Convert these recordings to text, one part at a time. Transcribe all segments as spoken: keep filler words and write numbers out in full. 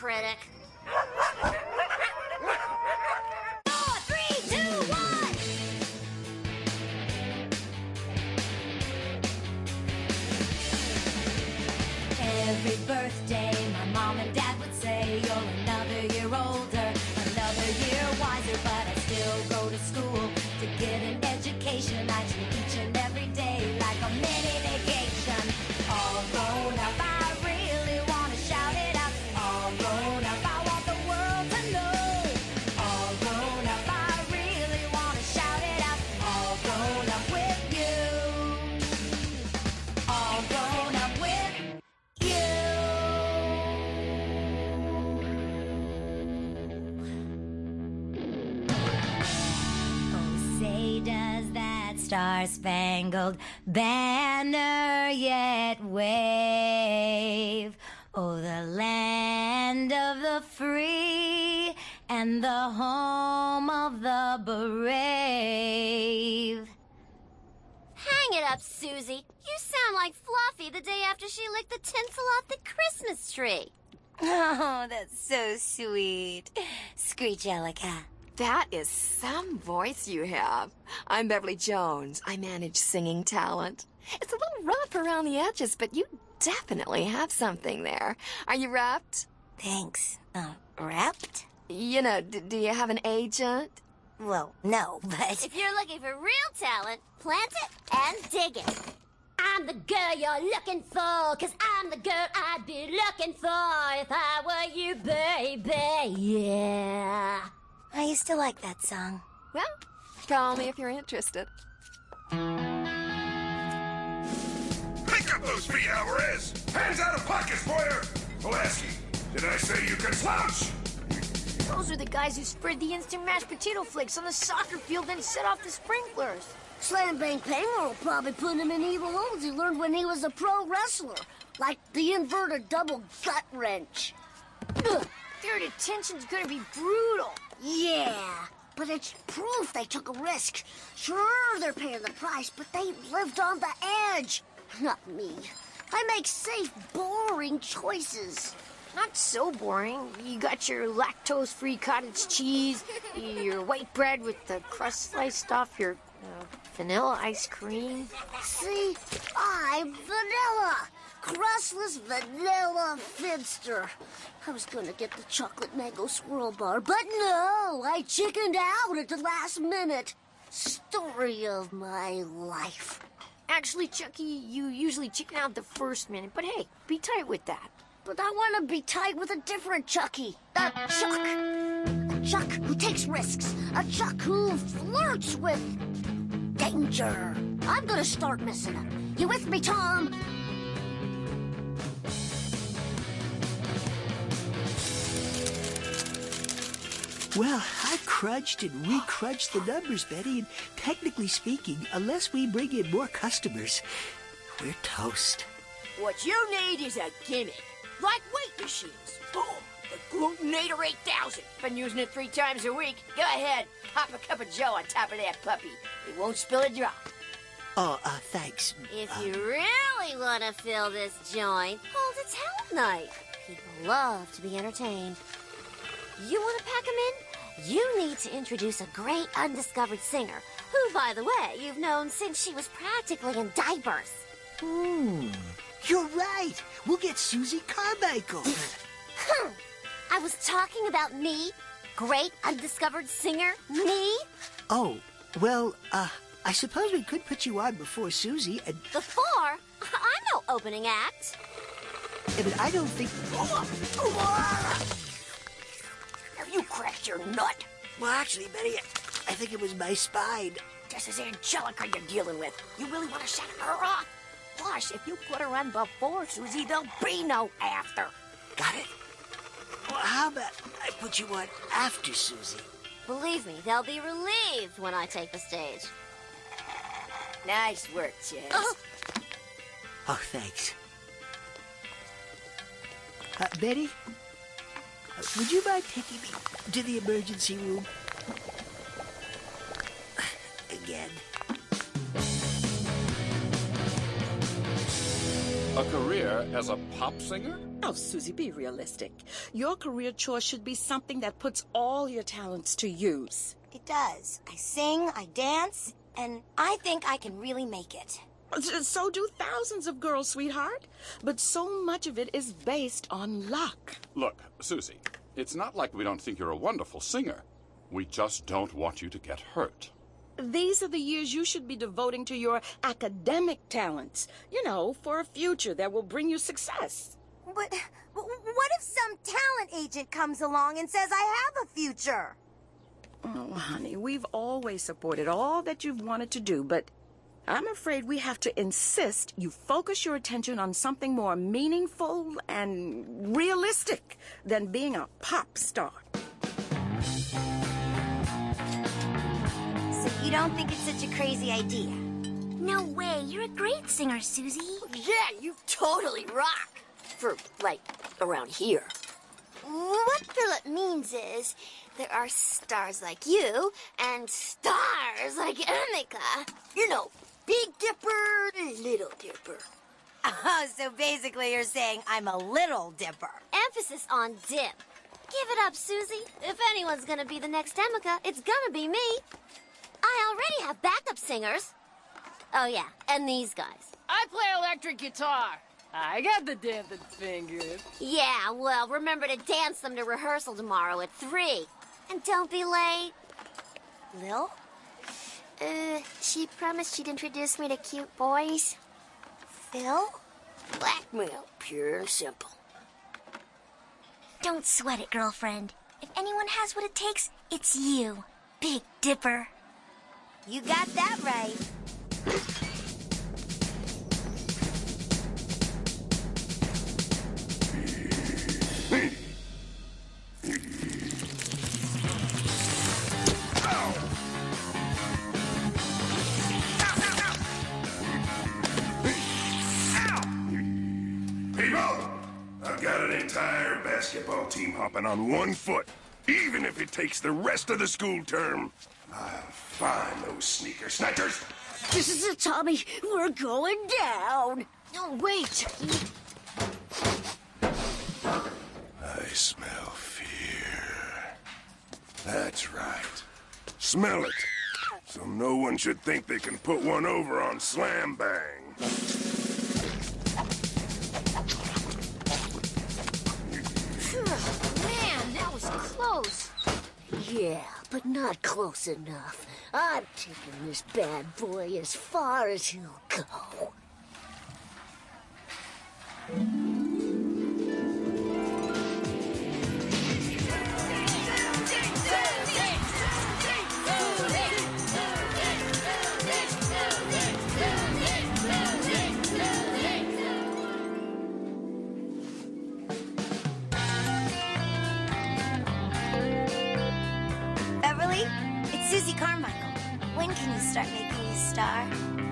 critic. Four, three, two, one! Every birthday, my mom and dad would say, you're another year older, another year wiser, but I still go to school to get an education. I treat each and every day like a mini vacation. All grown up, I really want to shout it out. All grown up, I want the world to know. All grown up, I really want to shout it out. All grown up with you. All grown up with you. Oh, say does that star-spangled banner yet wave? Oh, the land of the free and the home of the brave. Hang it up, Susie. You sound like Fluffy the day after she licked the tinsel off the Christmas tree. Oh, that's so sweet. Screechelica. That is some voice you have. I'm Beverly Jones. I manage singing talent. It's a little rough around the edges, but you definitely have something there. Are you wrapped? Thanks. Uh, wrapped? You know, d do you have an agent? Well, no, but... If you're looking for real talent, plant it and dig it. I'm the girl you're looking for, 'cause I'm the girl I'd be looking for if I were you, baby, yeah. I used to like that song. Well, call me if you're interested. Pick up those feet, Alvarez! Hands out of pockets, boyer! Pulaski, did I say you could slouch? Those are the guys who spread the instant mashed potato flakes on the soccer field and set off the sprinklers. Slam Bang Panger will probably put him in evil holds he learned when he was a pro wrestler, like the inverted double gut wrench. Ugh, their detention's gonna be brutal. Yeah, but it's proof they took a risk. Sure, they're paying the price, but they lived on the edge. Not me. I make safe, boring choices. Not so boring. You got your lactose-free cottage cheese, your white bread with the crust sliced off, your uh, vanilla ice cream. See, I'm vanilla. Crustless vanilla finster. I was gonna get the chocolate mango swirl bar, but no, I chickened out at the last minute. Story of my life. Actually, Chucky, you usually chicken out the first minute, but hey, be tight with that. But I want to be tight with a different Chucky. A Chuck. A Chuck who takes risks. A Chuck who flirts with danger. I'm gonna start missing him. You with me, Tom? Well, I crunched and re-crunched the numbers, Betty, and technically speaking, unless we bring in more customers, we're toast. What you need is a gimmick, like weight machines. Boom! The Glutinator eight thousand. Been using it three times a week. Go ahead, pop a cup of joe on top of that puppy. It won't spill a drop. Oh, uh, thanks. If uh, you really want to fill this joint, hold a talent night. People love to be entertained. You want to pack them in? You need to introduce a great undiscovered singer, who, by the way, you've known since she was practically in diapers. Hmm. You're right. We'll get Susie Carmichael. I was talking about me? Great undiscovered singer? Me? Oh, well, uh, I suppose we could put you on before Susie and... Before? I'm no opening act. Yeah, but I don't think... Have you cracked your nut? Well, actually, Betty, I think it was my spine. This is Angelica you're dealing with. You really want to shut her off? Plus, if you put her on before Susie, there'll be no after. Got it? Well, how about I put you on after Susie? Believe me, they'll be relieved when I take the stage. Nice work, Chaz. Oh. Oh, thanks. Uh, Betty, uh, would you mind taking me to the emergency room? Again. A career as a pop singer? Oh, Susie, be realistic. Your career choice should be something that puts all your talents to use. It does. I sing, I dance, and I think I can really make it. So do thousands of girls, sweetheart. But so much of it is based on luck. Look, Susie, it's not like we don't think you're a wonderful singer. We just don't want you to get hurt. These are the years you should be devoting to your academic talents. You know, for a future that will bring you success. But what if some talent agent comes along and says I have a future? Oh, honey, we've always supported all that you've wanted to do, but I'm afraid we have to insist you focus your attention on something more meaningful and realistic than being a pop star. So you don't think it's such a crazy idea? No way. You're a great singer, Susie. Yeah, you totally rock. For, like, around here. What Philip means is there are stars like you and stars like Emika. You know, Big Dipper, Little Dipper. Oh, so basically you're saying I'm a little dipper. Emphasis on dip. Give it up, Susie. If anyone's gonna be the next Emika, it's gonna be me. I already have backup singers. Oh, yeah, and these guys. I play electric guitar. I got the dancing fingers. Yeah, well, remember to dance them to rehearsal tomorrow at three. And don't be late. Lil? Uh, she promised she'd introduce me to cute boys. Phil? Blackmail, pure and simple. Don't sweat it, girlfriend. If anyone has what it takes, it's you, Big Dipper. You got that right. I've got an entire basketball team hopping on one foot, even if it takes the rest of the school term. I'll find those sneaker snipers. This is it, Tommy. We're going down. Oh, wait. I smell fear. That's right. Smell it. So no one should think they can put one over on Slam Bang. Man, that was close. Yeah, but not close enough. I'm taking this bad boy as far as he'll go. Beverly, it's Susie Carmichael. When can you start making me a star?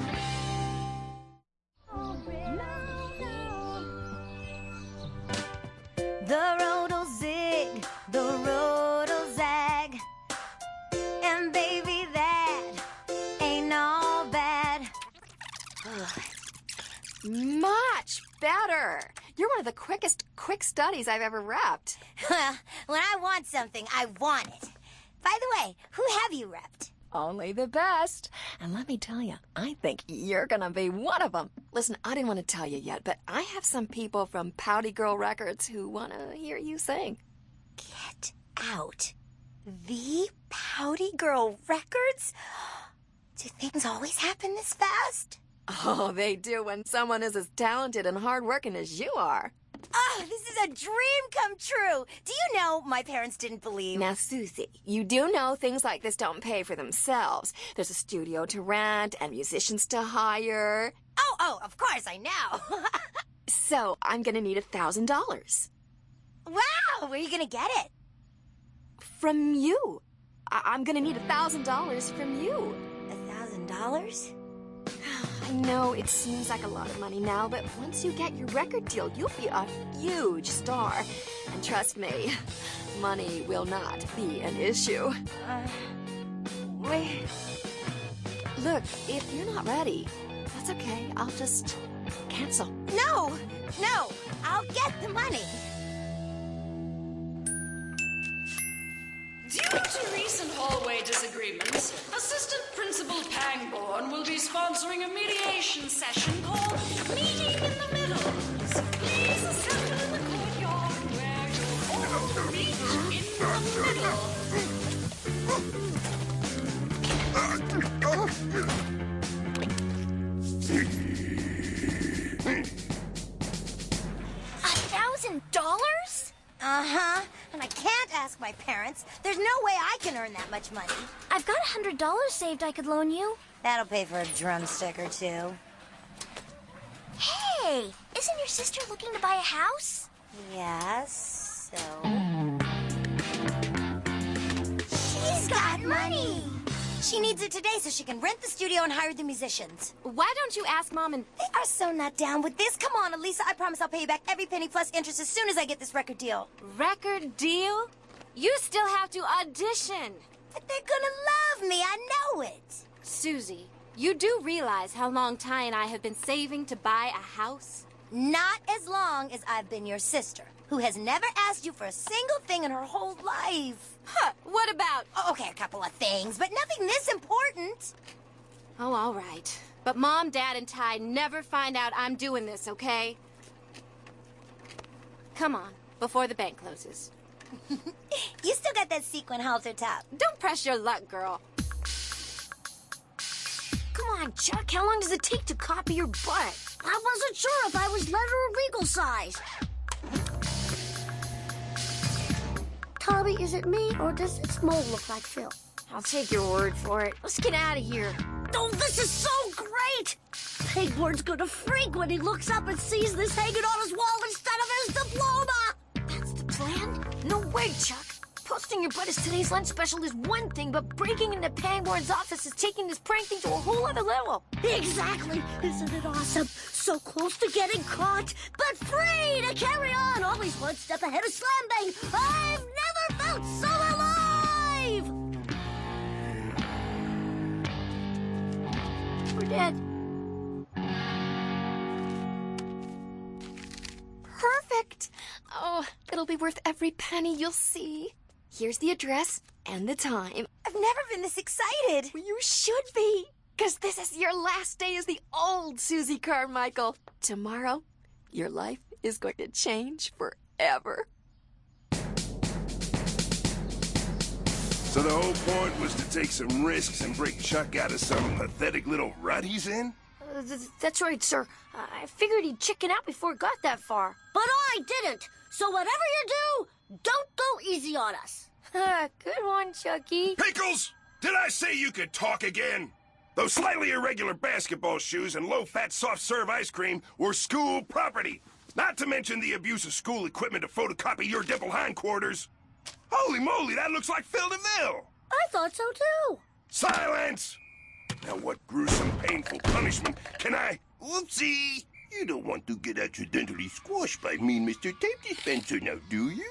The road'll zig, the road'll zag, and baby, that ain't all bad. Much better. You're one of the quickest quick studies I've ever repped. When I want something, I want it. By the way, who have you repped? Only the best. And let me tell you, I think you're gonna be one of them. Listen, I didn't want to tell you yet, but I have some people from Pouty Girl Records who want to hear you sing. Get out. The Pouty Girl Records? Do things always happen this fast? Oh, they do when someone is as talented and hardworking as you are. Oh, this is a dream come true. Do you know my parents didn't believe? Now, Susie, you do know things like this don't pay for themselves. There's a studio to rent and musicians to hire. Oh, oh, of course, I know. So, I'm gonna need a thousand dollars. Wow, where are you gonna get it? From you. I I'm gonna need a thousand dollars from you. A thousand dollars? I know it seems like a lot of money now, but once you get your record deal, you'll be a huge star. And trust me, money will not be an issue. Uh, wait. Look, if you're not ready, that's okay. I'll just Cancel. No, no, I'll get the money. Due to recent hallway disagreements, Assistant Principal Pangborn will be sponsoring a mediation session called Meeting in the Middle. So please assemble in the courtyard where you'll all meet in the middle. A thousand dollars? Uh-huh. And I can't ask my parents. There's no way I can earn that much money. I've got a hundred dollars saved I could loan you. That'll pay for a drumstick or two. Hey, isn't your sister looking to buy a house? Yes, so... She's got money. She needs it today so she can rent the studio and hire the musicians. Why don't you ask Mom and... They are so not down with this. Come on, Elisa. I promise I'll pay you back every penny plus interest as soon as I get this record deal. Record deal? You still have to audition. But they're gonna love me. I know it. Susie, you do realize how long Ty and I have been saving to buy a house? Not as long as I've been your sister, who has never asked you for a single thing in her whole life. Huh, what about... Oh, okay, a couple of things, but nothing this important. Oh, all right. But Mom, Dad, and Ty never find out I'm doing this, okay? Come on, before the bank closes. You still got that sequin halter top. Don't press your luck, girl. Come on, Chuck. How long does it take to copy your butt? I wasn't sure if I was letter or legal size. Tommy, is it me, or does this mole look like Phil? I'll take your word for it. Let's get out of here. Oh, this is so great! Pegboard's gonna freak when he looks up and sees this hanging on his wall instead of his diploma! That's the plan? No way, Chuck. Posting your butt as today's lunch special is one thing, but breaking into Pangborn's office is taking this prank thing to a whole other level. Exactly! Isn't it awesome? So close to getting caught, but free to carry on! Always one step ahead of Slam Bang! I've never felt so alive! We're dead. Perfect. Oh, it'll be worth every penny, you'll see. Here's the address and the time. I've never been this excited. Well, you should be, because this is your last day as the old Susie Carmichael. Tomorrow, your life is going to change forever. So the whole point was to take some risks and break Chuck out of some pathetic little rut he's in? Uh, th that's right, sir. Uh, I figured he'd chicken out before it got that far. But I didn't! So whatever you do, don't go easy on us. Good one, Chucky. Pickles! Did I say you could talk again? Those slightly irregular basketball shoes and low-fat soft-serve ice cream were school property. Not to mention the abuse of school equipment to photocopy your dimple hindquarters. Holy moly, that looks like Phil DeVille! I thought so, too. Silence! Now what gruesome, painful punishment can I... Whoopsie! You don't want to get accidentally squashed by me, Mister Tape Dispenser, now, do you?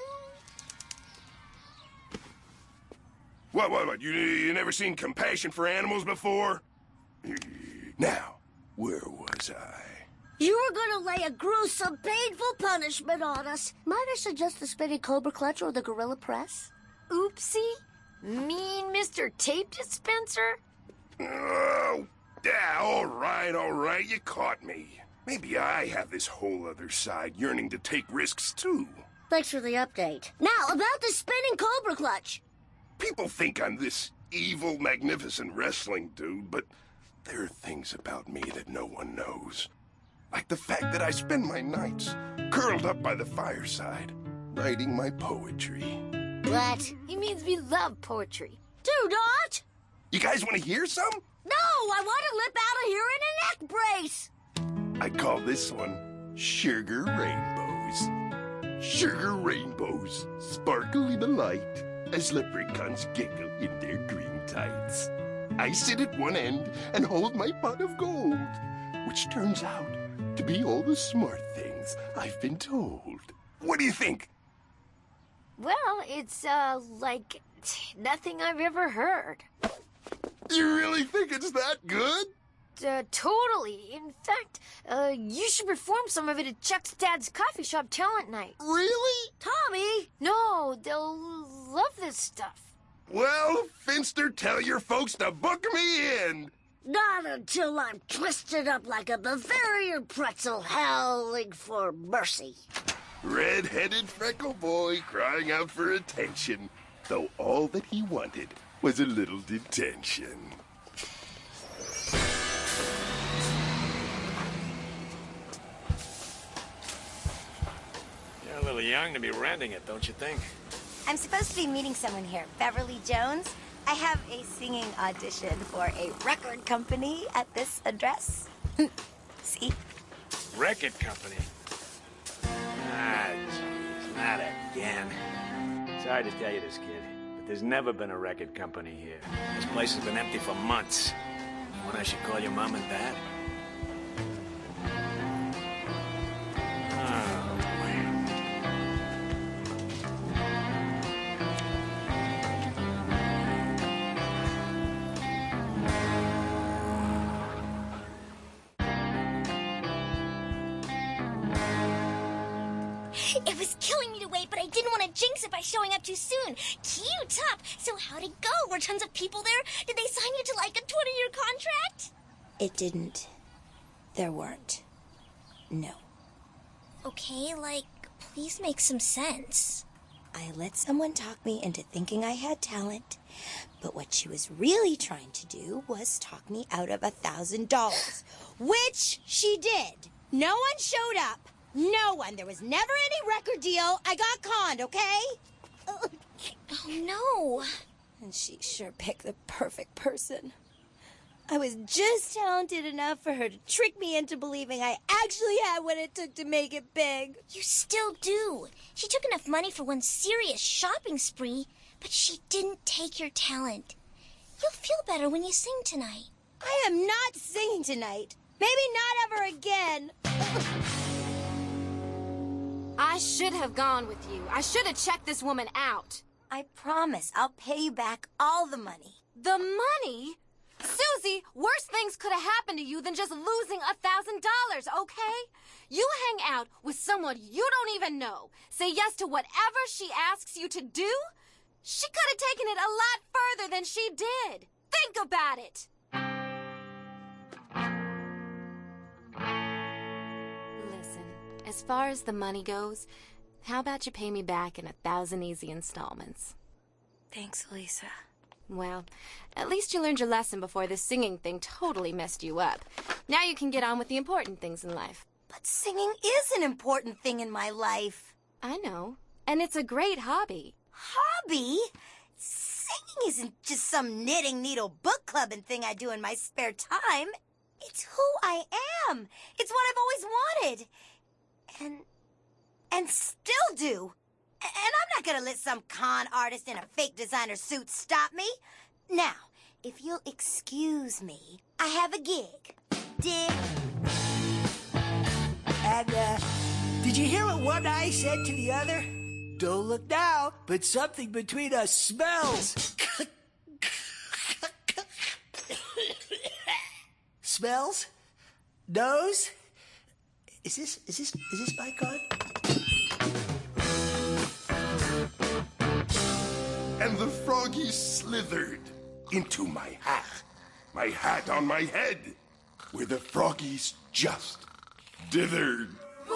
What, what, what? You, you never seen Compassion for Animals before? Now, where was I? You were gonna lay a gruesome, painful punishment on us. Might I suggest the spinning cobra clutch or the gorilla press? Oopsie? Mean Mister Tape Dispenser? Oh, yeah, all right, all right, you caught me. Maybe I have this whole other side yearning to take risks, too. Thanks for the update. Now, about the spinning cobra clutch. People think I'm this evil, magnificent wrestling dude, but there are things about me that no one knows. Like the fact that I spend my nights curled up by the fireside, writing my poetry. What? He means we love poetry. Do not! You guys want to hear some? No, I want to lip out of here in a neck brace! I call this one Sugar Rainbows. Sugar rainbows sparkle in the light as leprechauns giggle in their green tights. I sit at one end and hold my pot of gold, which turns out to be all the smart things I've been told. What do you think? Well, it's, uh, like nothing I've ever heard. You really think it's that good? uh, totally. In fact, uh, you should perform some of it at Chuck's dad's coffee shop talent night. Really? Tommy! No, they'll love this stuff. Well, Finster, tell your folks to book me in. Not until I'm twisted up like a Bavarian pretzel howling for mercy. Red-headed freckle boy crying out for attention, though all that he wanted was a little detention. You're a little young to be renting it, don't you think? I'm supposed to be meeting someone here, Beverly Jones. I have a singing audition for a record company at this address. See? Record company? Ah, jeez, not again. Sorry to tell you this, kid, but there's never been a record company here. This place has been empty for months. When I should call your mom and dad? Oh, man. It was killing me to wait, but I didn't want to jinx it by showing up too soon. Cute top. So how'd it go? Were tons of people there? Did they sign you to like a twenty-year contract? It didn't. There weren't. No. Okay, like, please make some sense. I let someone talk me into thinking I had talent, but what she was really trying to do was talk me out of a thousand dollars, which she did. No one showed up. No one. There was never any record deal. I got conned, okay? Oh, no. And she sure picked the perfect person. I was just talented enough for her to trick me into believing I actually had what it took to make it big. You still do. She took enough money for one serious shopping spree, but she didn't take your talent. You'll feel better when you sing tonight. I am not singing tonight. Maybe not ever again. I should have gone with you. I should have checked this woman out. I promise I'll pay you back all the money. The money? Susie, worse things could have happened to you than just losing a thousand dollars, okay? You hang out with someone you don't even know. Say yes to whatever she asks you to do. She could have taken it a lot further than she did. Think about it. Listen, as far as the money goes, how about you pay me back in a thousand easy installments? Thanks, Lisa. Well, at least you learned your lesson before this singing thing totally messed you up. Now you can get on with the important things in life. But singing is an important thing in my life. I know. And it's a great hobby. Hobby? Singing isn't just some knitting needle book clubbing thing I do in my spare time. It's who I am. It's what I've always wanted. And... and still do. And I'm not gonna let some con artist in a fake designer suit stop me. Now, if you'll excuse me, I have a gig. Dig? And, uh, did you hear what one eye said to the other? Don't look now, but something between us smells. Smells? Nose? Is this, is this, is this mic on? And the froggy slithered into my hat. My hat on my head, where the froggies just dithered.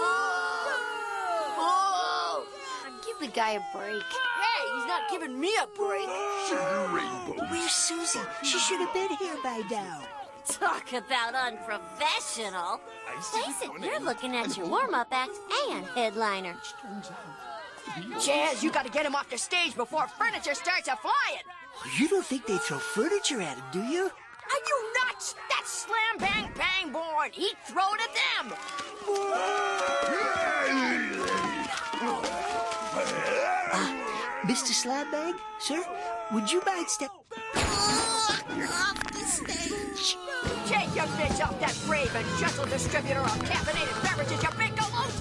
Oh! Give the guy a break. Hey, he's not giving me a break. Sugar rainbows. Where's Susie? She should have been here by now. Talk about unprofessional. Face it, you're looking at your warm-up act and headliner. Chaz, you gotta get him off the stage before furniture starts a-flying. You don't think they throw furniture at him, do you? Are you nuts? That's Slam Bang Bang Born. He'd throw it at them. Uh, Mister Slambag, sir, would you mind step... Off the stage. Take your bitch off that brave and gentle distributor of caffeinated beverages, you big galoot!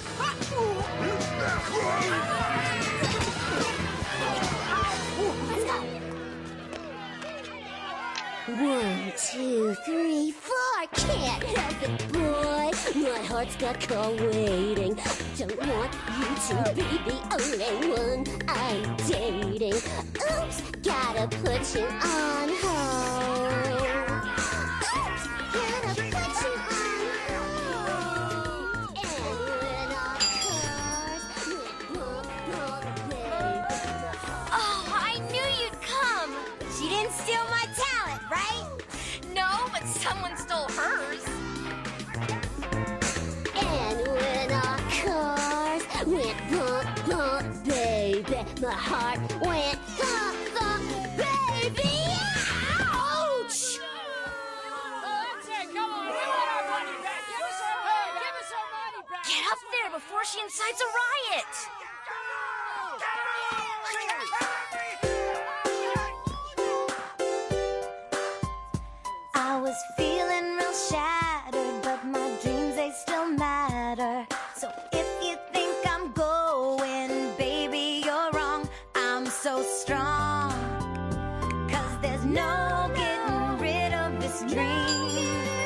One, two, three, four. I can't help it, boy. My heart's got call waiting. Don't want you to be the only one I'm dating. Oops, gotta put you on hold. Oops, gotta put you on hold. And when our cars went bump, bump, baby. Oh, I knew you'd come. She didn't steal my talent, right? No, but someone stole hers. And when our cars went bump, bump, baby, my heart went thump, thump, baby. Ouch! Get up there before she incites a riot. I was feeling real shattered, but my dreams, they still matter. So if you think I'm going, baby, you're wrong. I'm so strong, 'cause there's no getting rid of this dream.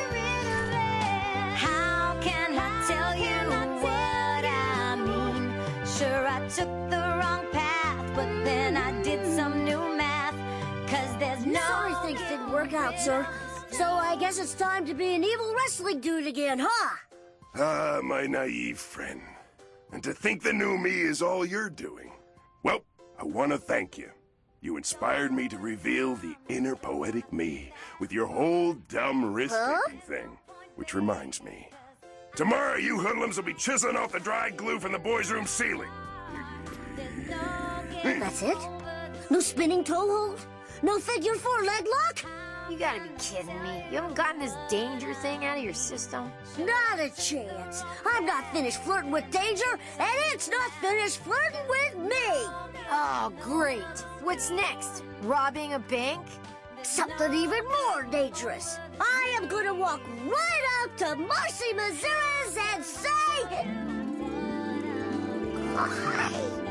How can I tell you what I mean? Sure, I took the wrong path, but then I did some new math. 'Cause there's no... Sorry things didn't work out, sir. So I guess it's time to be an evil wrestling dude again, huh? Ah, my naive friend. And to think the new me is all you're doing. Well, I want to thank you. You inspired me to reveal the inner poetic me with your whole dumb risk-taking thing. Which reminds me. Tomorrow you hoodlums will be chiseling off the dry glue from the boys' room ceiling. That's it? No spinning toe hold? No figure four leg lock? You gotta be kidding me. You haven't gotten this danger thing out of your system? Not a chance. I'm not finished flirting with danger, and it's not finished flirting with me. Oh, great. What's next? Robbing a bank? Something even more dangerous. I am gonna walk right out to Marcy Mazira's and say...